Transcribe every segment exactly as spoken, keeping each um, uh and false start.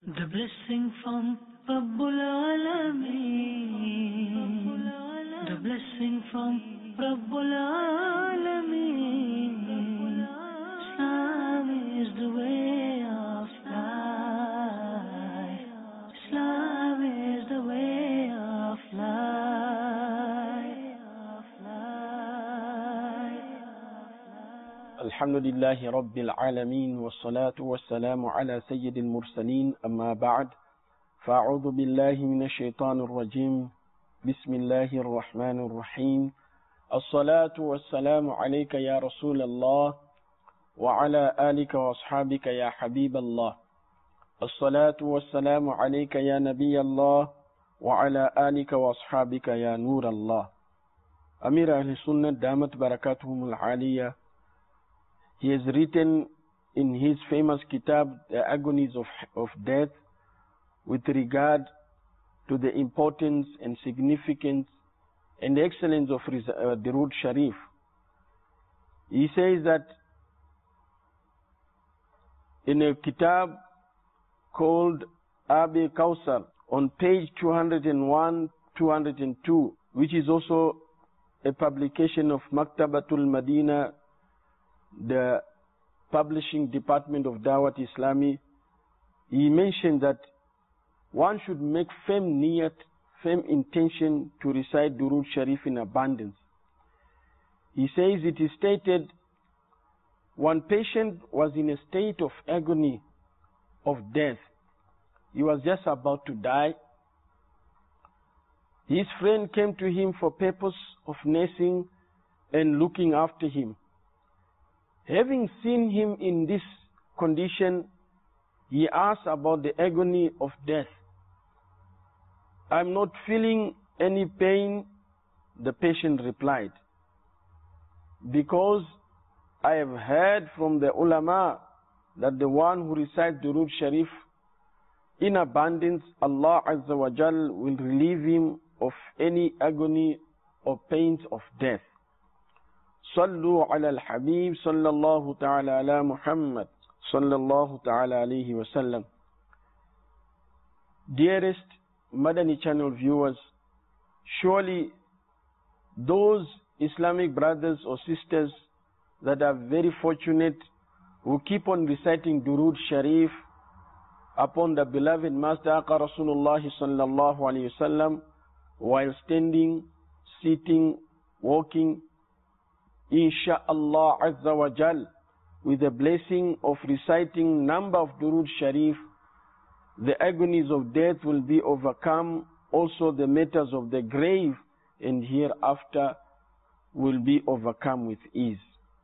The blessing from Rabbul Alameen. The blessing from Rabbul Alameen. Islam is the way of life. Islam is the way of life. Alhamdulillahi Rabbil Alameen wassalatu wassalamu ala sayyidil mursaleen amma ba'd fa'udhu billahi minash shaitanir rajim bismillahir rahmanir rahim as-salatu wassalamu alayka ya Rasulallah wa ala alika wa ashabika ya Habiballah as-salatu wassalamu alayka ya Nabiyallah wa ala alika wa ashabika ya Nurallah. Amir Ahli Sunnah damat barakatuhumul aliyah, he has written in his famous kitab, The Agonies of, of Death, with regard to the importance and significance and the excellence of uh, Durud Sharif. He says that in a kitab called Abi Kawsar, on page two hundred one, two hundred two, which is also a publication of Maktabatul Madina, the publishing department of Dawat Islami, he mentioned that one should make firm niyat, firm intention to recite Durud Sharif in abundance. He says it is stated, one patient was in a state of agony, of death. He was just about to die. His friend came to him for purpose of nursing and looking after him. Having seen him in this condition, he asked about the agony of death. "I'm not feeling any pain," the patient replied, "because I have heard from the ulama that the one who recites Durud Sharif in abundance, Allah Azza wa Jal will relieve him of any agony or pains of death." Sallu ala al-Habib sallallahu ta'ala ala Muhammad sallallahu ta'ala alayhi wa sallam. Dearest Madani channel viewers, surely those Islamic brothers or sisters that are very fortunate who keep on reciting Durud Sharif upon the beloved Master Aqa Rasulullah sallallahu alayhi wa sallam while standing, sitting, walking, Insha'Allah Azza wa Jal, with the blessing of reciting number of Durud Sharif, the agonies of death will be overcome. Also the matters of the grave and hereafter will be overcome with ease.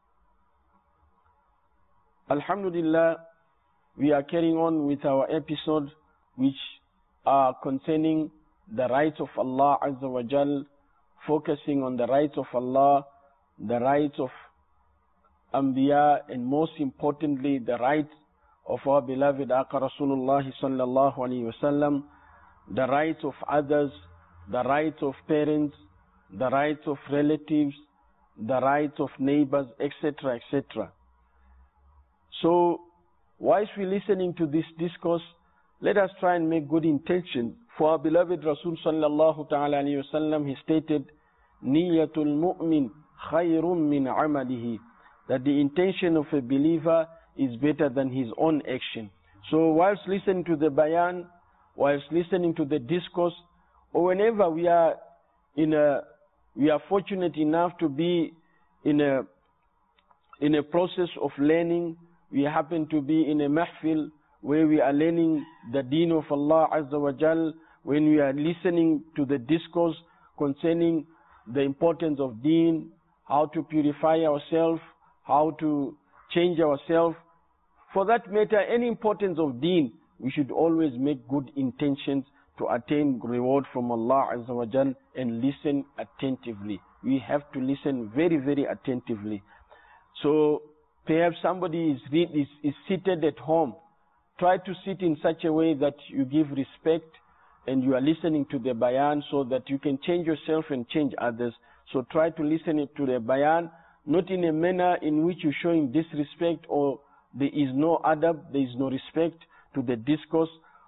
Alhamdulillah, we are carrying on with our episode which are concerning the rights of Allah Azza wa Jal, focusing on the rights of Allah, the rights of Anbiya, and most importantly the rights of our beloved Aqa Rasulullah sallallahu alaihi wasallam, the rights of others, the rights of parents, the rights of relatives, the rights of neighbors, et cetera, et cetera. So, whilst we listening to this discourse, let us try and make good intention. For our beloved Rasul sallallahu ta'ala alayhi wasallam, he stated, "Niyatul mu'min khayrun min amalihi," that the intention of a believer is better than his own action. So whilst listening to the bayan, whilst listening to the discourse, or whenever we are in a, we are fortunate enough to be in a, in a process of learning, we happen to be in a mahfil where we are learning the deen of Allah Azza wa Jal, when we are listening to the discourse concerning the importance of deen, how to purify ourselves, how to change ourselves. For that matter, any importance of deen, we should always make good intentions to attain reward from Allah Azza wa Jal and listen attentively. We have to listen very, very attentively. So perhaps somebody is, is, is seated at home. Try to sit in such a way that you give respect and you are listening to the bayan so that you can change yourself and change others. So try to listen to the bayan, not in a manner in which you're showing disrespect or there is no adab, there is no respect to the discourse,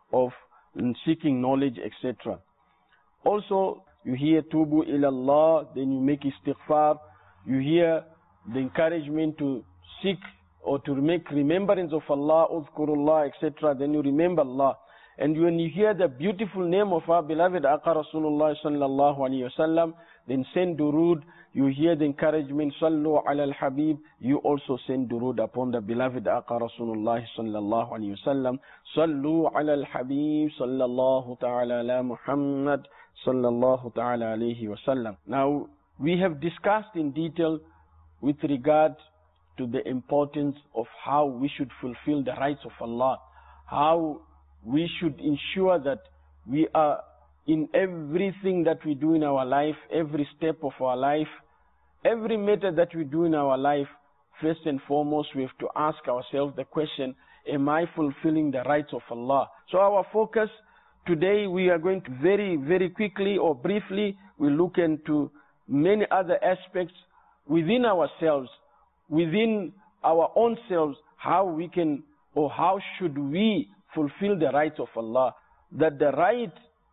of seeking knowledge, et cetera. Also, you hear tubu ilallah, then you make istighfar. You hear the encouragement to seek or to make remembrance of Allah, uzkurullah, et cetera. Then you remember Allah. And when you hear the beautiful name of our beloved Aqa Rasulullah sallallahu alayhi wasallam, then send durood. You hear the encouragement, sallu ala al-habib. You also send durood upon the beloved Aqa Rasulullah sallallahu alayhi wasallam. Sallu ala al-habib sallallahu ta'ala ala Muhammad sallallahu ta'ala alayhi wasallam. Now, we have discussed in detail with regard to the importance of how we should fulfill the rights of Allah, how we should ensure that we are in everything that we do in our life, every step of our life, every matter that we do in our life. First and foremost, we have to ask ourselves the question, am I fulfilling the rights of Allah? So our focus today, we are going to very, very quickly or briefly, we look into many other aspects within ourselves, within our own selves, how we can or how should we fulfill the rights of Allah. That the right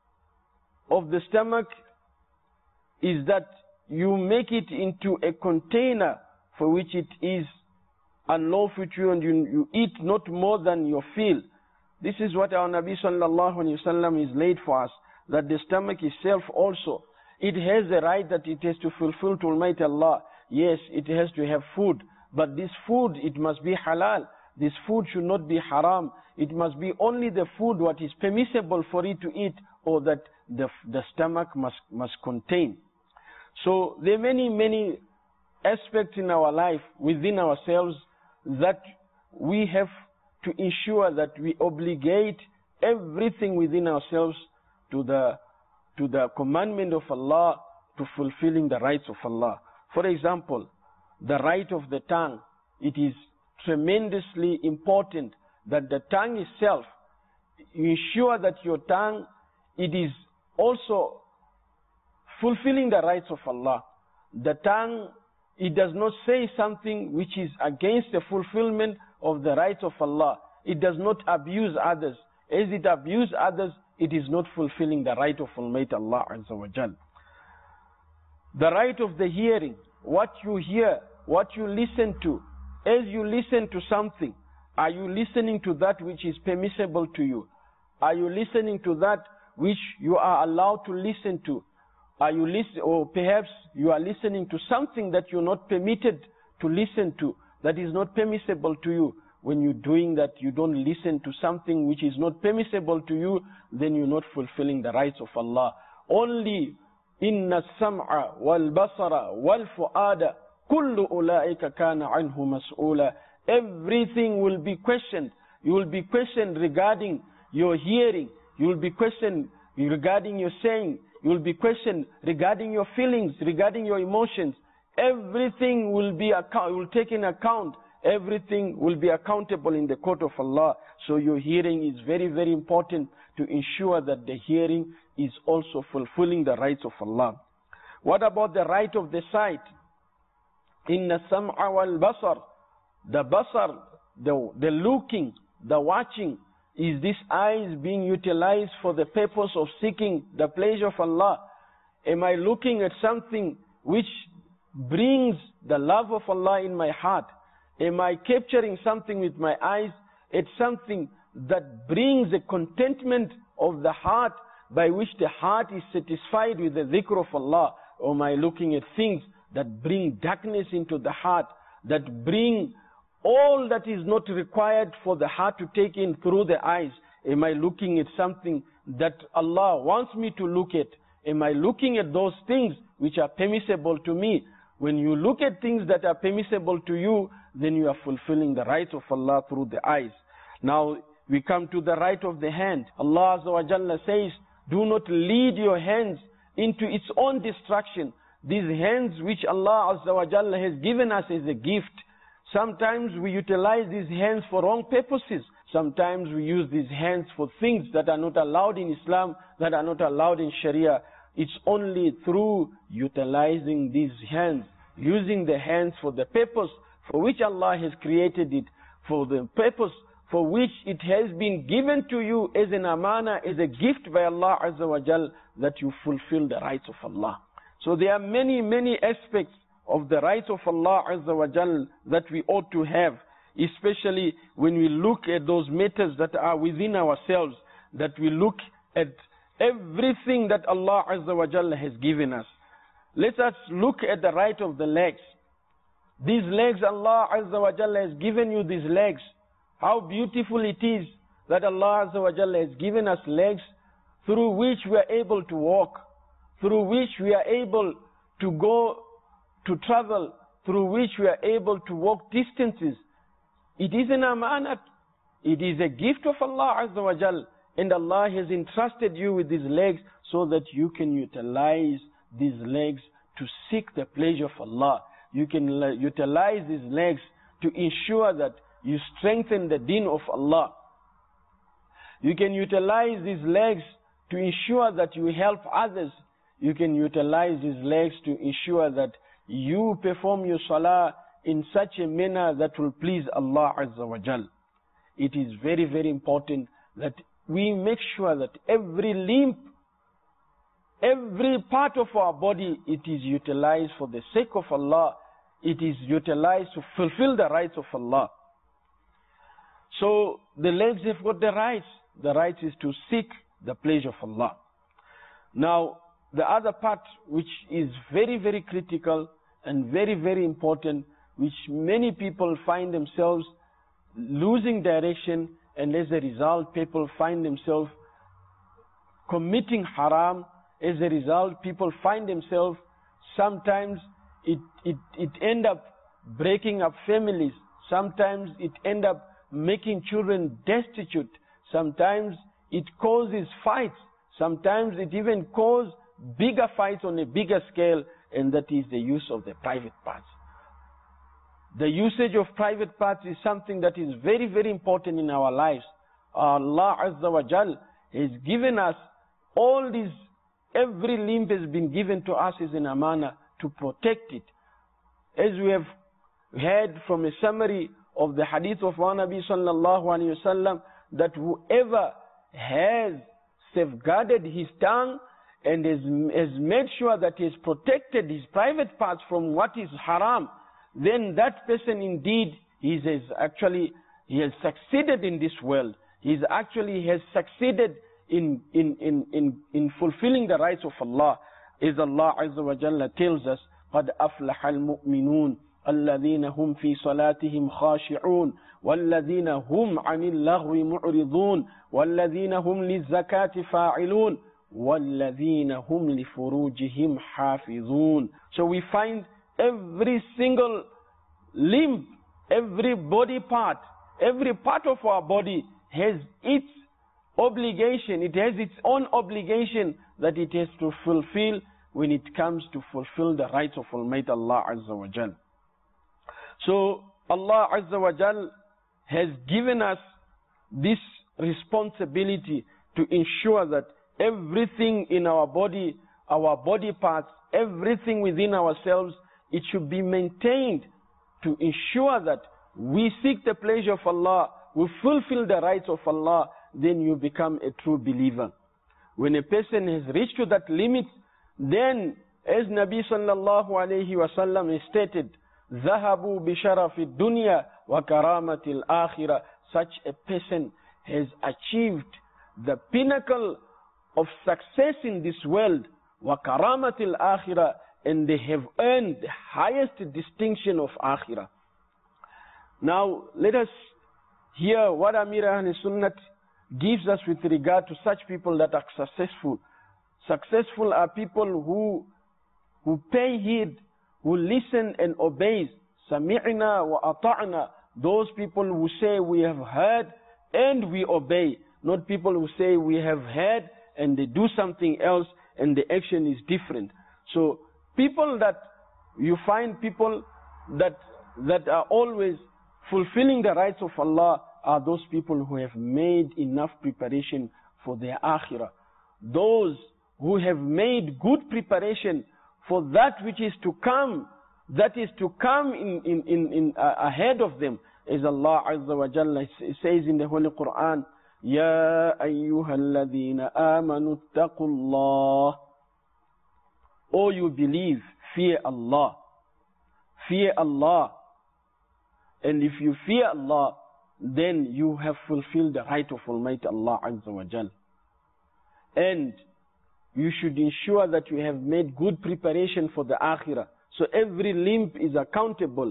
of the stomach is that you make it into a container for which it is unlawful to you, and you, you eat not more than you feel. This is what our Nabi sallallahu alayhi wa sallam is laid for us, that the stomach itself also, it has the right that it has to fulfill to Almighty Allah. Yes, it has to have food, but this food, it must be halal. This food should not be haram. It must be only the food what is permissible for it to eat, or that the, the stomach must, must contain. So there are many, many aspects in our life, within ourselves, that we have to ensure that we obligate everything within ourselves to the, to the commandment of Allah, to fulfilling the rights of Allah. For example, the right of the tongue, it is tremendously important that the tongue itself, you ensure that your tongue, it is also fulfilling the rights of Allah. The tongue, it does not say something which is against the fulfillment of the rights of Allah. It does not abuse others. As it abuses others, it is not fulfilling the right of Almighty Allah Azza wa Jal. The right of the hearing, what you hear, what you listen to. As you listen to something, are you listening to that which is permissible to you? Are you listening to that which you are allowed to listen to? Are you listen, or perhaps you are listening to something that you're not permitted to listen to, that is not permissible to you? When you're doing that, you don't listen to something which is not permissible to you, then you're not fulfilling the rights of Allah. Only inna sam'a wal basara wal fu'ada kullu ulaika kana anhu mas'ula. Everything will be questioned. You will be questioned regarding your hearing. You will be questioned regarding your saying. You will be questioned regarding your feelings, regarding your emotions. Everything will be account, will take in account. Everything will be accountable in the court of Allah. So your hearing is very, very important to ensure that the hearing is also fulfilling the rights of Allah. What about the right of the sight? Inna sam'a wal basar. The basar, the, the looking, the watching, is this eyes being utilized for the purpose of seeking the pleasure of Allah? Am I looking at something which brings the love of Allah in my heart? Am I capturing something with my eyes? It's something that brings the contentment of the heart, by which the heart is satisfied with the dhikr of Allah? Or am I looking at things that bring darkness into the heart, that bring all that is not required for the heart to take in through the eyes? Am I looking at something that Allah wants me to look at? Am I looking at those things which are permissible to me? When you look at things that are permissible to you, then you are fulfilling the rights of Allah through the eyes. Now we come to the right of the hand. Allah Azza wa Jalla says, do not lead your hands into its own destruction. These hands which Allah Azza wa Jalla has given us as a gift, sometimes we utilize these hands for wrong purposes. Sometimes we use these hands for things that are not allowed in Islam, that are not allowed in Sharia. It's only through utilizing these hands, using the hands for the purpose for which Allah has created it, for the purpose for which it has been given to you as an amana, as a gift by Allah Azza wa Jal, that you fulfill the rights of Allah. So there are many, many aspects of the rights of Allah Azza wa Jal that we ought to have, especially when we look at those matters that are within ourselves, that we look at everything that Allah Azza wa Jal has given us. Let us look at the right of the legs. These legs, Allah Azza wa Jal has given you these legs. How beautiful it is that Allah Azza wa Jalla has given us legs through which we are able to walk, through which we are able to go to travel, through which we are able to walk distances. It is an amanat. It is a gift of Allah Azza wa Jalla, and Allah has entrusted you with these legs so that you can utilize these legs to seek the pleasure of Allah. You can utilize these legs to ensure that you strengthen the deen of Allah. You can utilize these legs to ensure that you help others. You can utilize these legs to ensure that you perform your salah in such a manner that will please Allah Azza wa Jal. It is very, very important that we make sure that every limb, every part of our body, it is utilized for the sake of Allah. It is utilized to fulfill the rights of Allah. So the legs have got the rights. The right is to seek the pleasure of Allah. Now, the other part which is very, very critical and very, very important, which many people find themselves losing direction, and as a result, people find themselves committing haram. As a result, people find themselves, sometimes it, it, it end up breaking up families. Sometimes it end up making children destitute. Sometimes it causes fights. Sometimes it even causes bigger fights on a bigger scale, and that is the use of the private parts. The usage of private parts is something that is very, very important in our lives. Allah Azza wa Jal has given us all these, every limb has been given to us as an amana to protect it. As we have heard from a summary of the hadith of our Nabi sallallahu alayhi wa sallam, that whoever has safeguarded his tongue and has, has made sure that he has protected his private parts from what is haram, then that person indeed he has actually he has succeeded in this world. He is actually has succeeded in in in in in fulfilling the rights of Allah, as Allah Azza wa Jalla tells us, قَدْ أَفْلَحَ الْمُؤْمِنُونَ الذين هم في صلاتهم خاشعون والذين هم عن اللغو معرضون والذين هم للزكاة فاعلون والذين هم لفروجهم حافظون. So we find every single limb, every body part, every part of our body has its obligation. It has its own obligation that it has to fulfill when it comes to fulfill the rights of Almighty Allah Azza wa Jal. So Allah Azza wa Jal has given us this responsibility to ensure that everything in our body, our body parts, everything within ourselves, it should be maintained to ensure that we seek the pleasure of Allah, we fulfill the rights of Allah, then you become a true believer. When a person has reached to that limit, then as Nabi sallallahu alayhi wa sallam has stated, ذهبوا بشرف الدنيا وكرامة الآخرة. Such a person has achieved the pinnacle of success in this world, وكرامة الآخرة, and they have earned the highest distinction of Akhirah. Now let us hear what Amir Ahl Sunnat gives us with regard to such people that are successful. Successful are people who who pay heed, who listen and obeys. Sami'na wa ata'na. Those people who say we have heard and we obey. Not people who say we have heard and they do something else and the action is different. So people that you find people that that are always fulfilling the rights of Allah are those people who have made enough preparation for their akhirah. Those who have made good preparation for that which is to come, that is to come in, in, in, in uh, ahead of them. As Allah Azza wa Jalla says in the Holy Quran, Ya ayyuhalladhina amanu attaqullah. O you believe, fear Allah. Fear Allah. And if you fear Allah, then you have fulfilled the right of Almighty Allah Azza wa Jal. And you should ensure that you have made good preparation for the Akhirah. So every limb is accountable.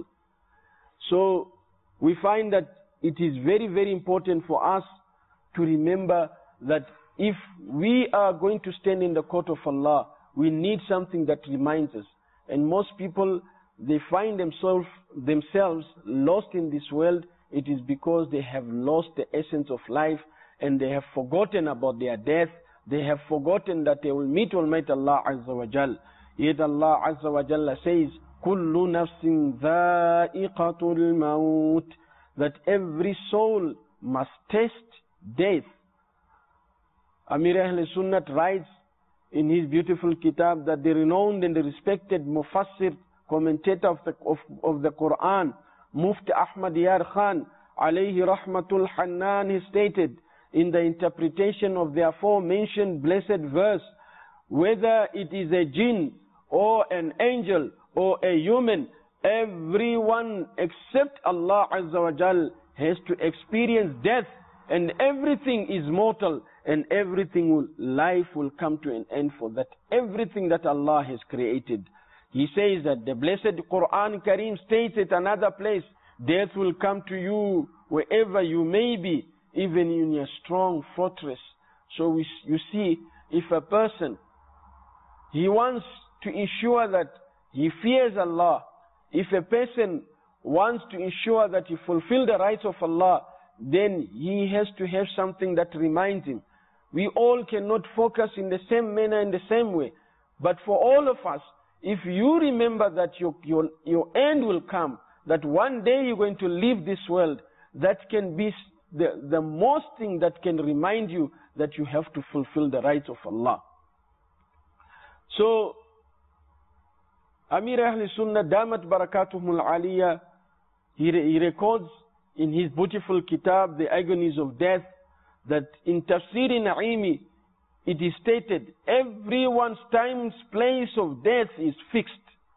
So we find that it is very, very important for us to remember that if we are going to stand in the court of Allah, we need something that reminds us. And most people, they find themselves themselves lost in this world. It is because they have lost the essence of life and they have forgotten about their death. They have forgotten that they will meet Almighty Allah Azza wa Jal. Yet Allah Azza wa Jalla says, Kullu nafsin dha'iqatul maut, that every soul must taste death. Amir Ahl Sunnat writes in his beautiful kitab that the renowned and the respected Mufassir, commentator of the, of, of the Quran, Mufti Ahmad Yar Khan, alayhi rahmatul Hannan, he stated in the interpretation of the aforementioned blessed verse, whether it is a jinn or an angel or a human, everyone except Allah Azza wa Jal has to experience death, and everything is mortal, and everything will, life will come to an end for that. Everything that Allah has created. He says that the blessed Quran Kareem states at another place, death will come to you wherever you may be, even in your strong fortress. So we, you see, if a person, he wants to ensure that he fears Allah, if a person wants to ensure that he fulfills the rights of Allah, then he has to have something that reminds him. We all cannot focus in the same manner, in the same way. But for all of us, if you remember that your, your, your end will come, that one day you're going to leave this world, that can be the, the most thing that can remind you that you have to fulfill the rights of Allah. So, Amir Ahl Sunnah, Damat Barakatuhumul Aliyah, he, he records in his beautiful kitab, The Agonies of Death, that in Tafsir Na'imi, it is stated, everyone's time's place of death is fixed.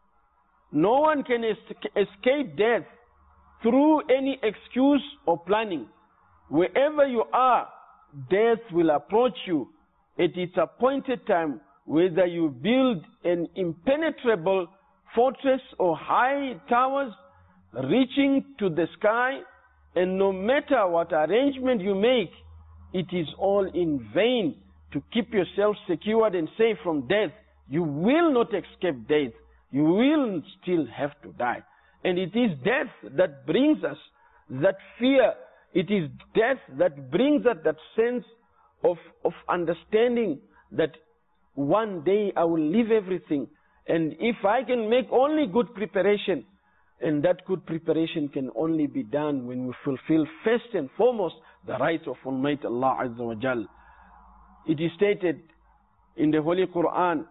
No one can es escape death through any excuse or planning. Wherever you are, death will approach you at its appointed time, whether you build an impenetrable fortress or high towers reaching to the sky, and no matter what arrangement you make, it is all in vain to keep yourself secured and safe from death. You will not escape death. You will still have to die. And it is death that brings us that fear. It is death that brings us that sense of, of understanding that one day I will leave everything. And if I can make only good preparation, and that good preparation can only be done when we fulfill first and foremost the rights of Almighty Allah Azza wa Jal. It is stated in the Holy Quran,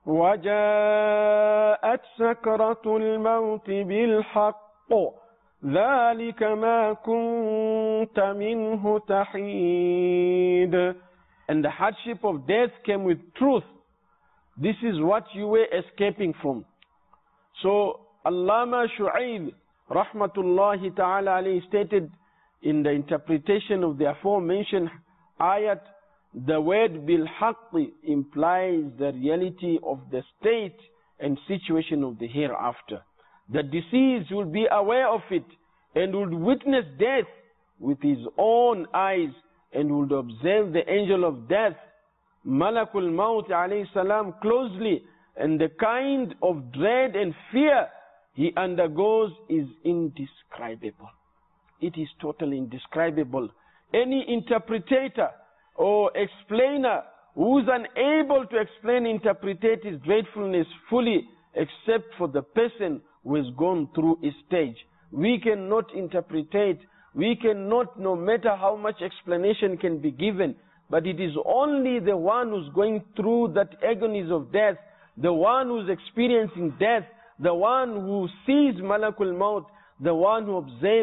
وَجَاءَتْ سَكْرَةُ الْمَوْتِ بِالْحَقِّ ذَلِكَ مَا كُنْتَ مِنْهُ تَحِيدٌ. And the hardship of death came with truth. This is what you were escaping from. So Allama Shu'aib rahmatullahi ta'ala alayhi stated in the interpretation of the aforementioned ayat, the word bil haqqi implies the reality of the state and situation of the hereafter. The deceased will be aware of it and would witness death with his own eyes and would observe the angel of death, Malakul Maut alayhi salam, closely, and the kind of dread and fear he undergoes is indescribable. It is totally indescribable. Any interpretator or explainer who is unable to explain, interpret his dreadfulness fully, except for the person who has gone through a stage. We cannot interpret, we cannot, no matter how much explanation can be given, but it is only the one who's going through that agonies of death, the one who's experiencing death, the one who sees Malakul Maut, the one who observes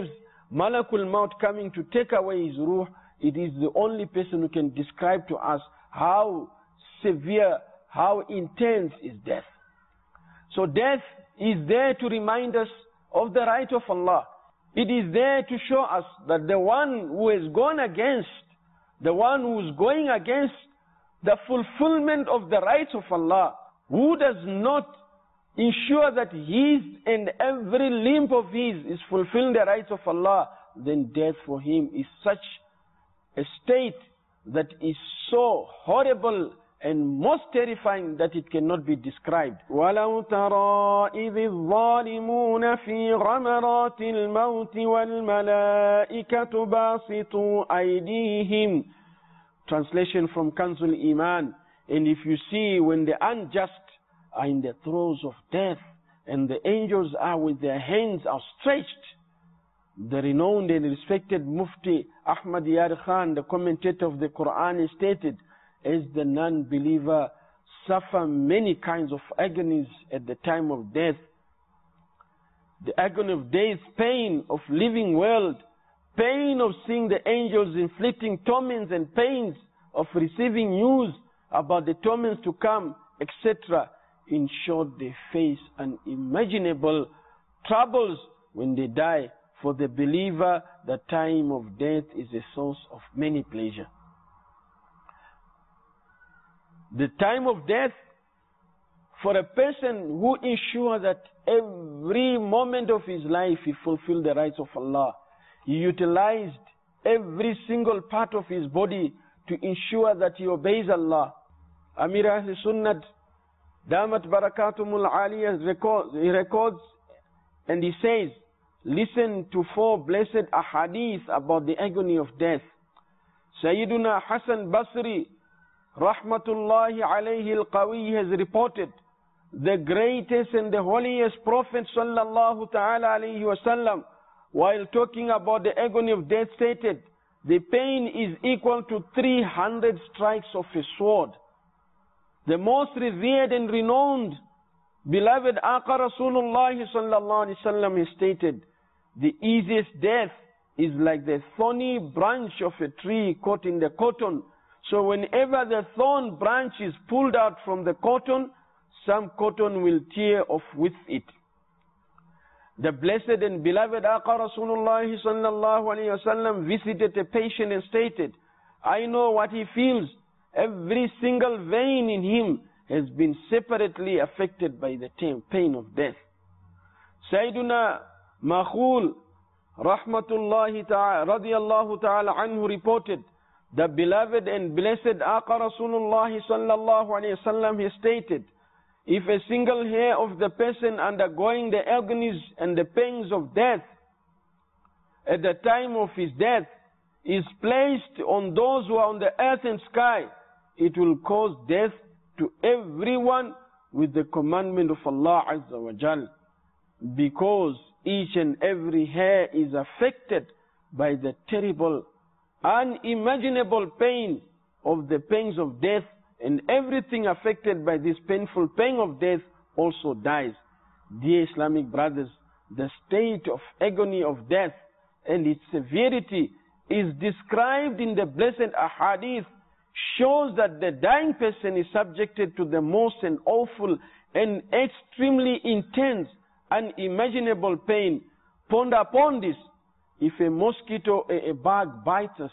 Malakul Maut coming to take away his ruh, it is the only person who can describe to us how severe, how intense is death. So death is there to remind us of the right of Allah. It is there to show us that the one who has gone against, the one who is going against the fulfillment of the rights of Allah, who does not ensure that his and every limb of his is fulfilling the rights of Allah, then death for him is such a state that is so horrible and most terrifying that it cannot be described. وَلَوْ تَرَى إِذِ الظَّالِمُونَ فِي غَمَرَاتِ الْمَوْتِ وَالْمَلَائِكَةُ بَاسِطُوا أَيْدِيهِمْ. Translation from Kanzul Iman. And if you see when the unjust are in the throes of death and the angels are with their hands outstretched, the renowned and respected Mufti Ahmad Yar Khan, the commentator of the Quran, stated, as the non-believer suffer many kinds of agonies at the time of death, the agony of death, pain of living world, pain of seeing the angels inflicting torments and pains of receiving news about the torments to come, et cetera. In short, they face unimaginable troubles when they die. For the believer, the time of death is a source of many pleasure. The time of death, for a person who ensures that every moment of his life he fulfilled the rights of Allah, he utilized every single part of his body to ensure that he obeys Allah. Amir Ahl Sunnat, Damat Barakatumul Aliyah, records, he records and he says, listen to four blessed ahadith about the agony of death. Sayyiduna Hassan Basri, Rahmatullahi alayhi al-Qawi, has reported, the greatest and the holiest Prophet sallallahu ta'ala alayhi wa sallam, while talking about the agony of death, stated, the pain is equal to three hundred strikes of a sword. The most revered and renowned, beloved Aqa Rasulullah sallallahu alayhi wa sallam, has stated, the easiest death is like the thorny branch of a tree caught in the cotton. So whenever the thorn branch is pulled out from the cotton, some cotton will tear off with it. The blessed and beloved Aqa Rasulullah sallallahu alayhi wa sallam visited a patient and stated, I know what he feels. Every single vein in him has been separately affected by the pain of death. Sayyiduna Makhul, Rahmatullahi ta'ala, radiyallahu ta'ala anhu, reported, the beloved and blessed Aqa Rasulullah sallallahu alayhi wa sallam has stated, if a single hair of the person undergoing the agonies and the pains of death at the time of his death is placed on those who are on the earth and sky, it will cause death to everyone with the commandment of Allah Azza wa Jal, because each and every hair is affected by the terrible, unimaginable pain of the pains of death, and everything affected by this painful pain of death also dies. Dear Islamic brothers, the state of agony of death and its severity is described in the blessed ahadith, shows that the dying person is subjected to the most and awful and extremely intense, unimaginable pain. Ponder upon this. If a mosquito, a, a bug bites us,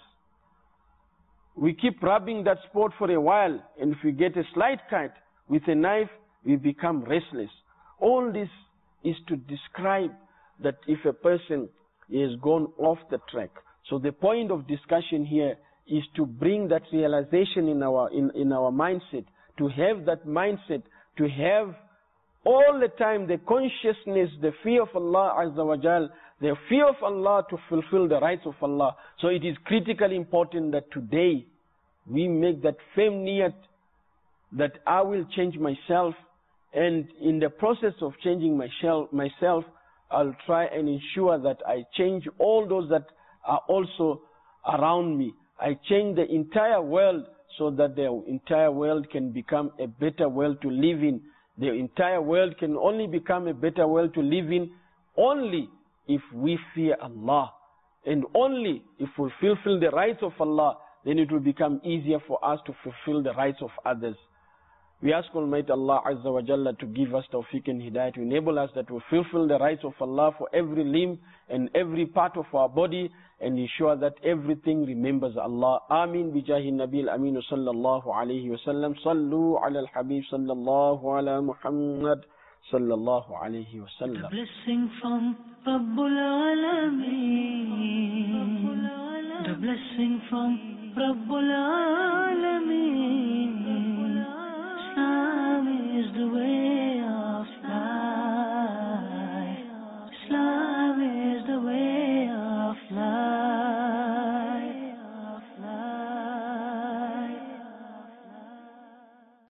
we keep rubbing that spot for a while, and if we get a slight cut with a knife, we become restless. All this is to describe that if a person has gone off the track. So the point of discussion here is to bring that realization in our in, in our mindset, to have that mindset, to have all the time the consciousness, the fear of Allah Azza wa Jal, the fear of Allah to fulfill the rights of Allah. So it is critically important that today we make that firm niyat that I will change myself, and in the process of changing myself, myself, I'll try and ensure that I change all those that are also around me. I change the entire world so that the entire world can become a better world to live in. The entire world can only become a better world to live in only if we fear Allah. And only if we fulfill the rights of Allah, then it will become easier for us to fulfill the rights of others. We ask Almighty Allah Azza wa Jalla to give us tawfiq and hidayah, to enable us that we fulfill the rights of Allah for every limb and every part of our body, and ensure that everything remembers Allah. Ameen bijahi Nabil Aminu sallallahu alayhi wa sallam. Sallu ala al-Habib sallallahu ala Muhammad sallallahu alayhi wa sallam. The blessing from Rabbul Alameen. The blessing from Rabbul Alameen.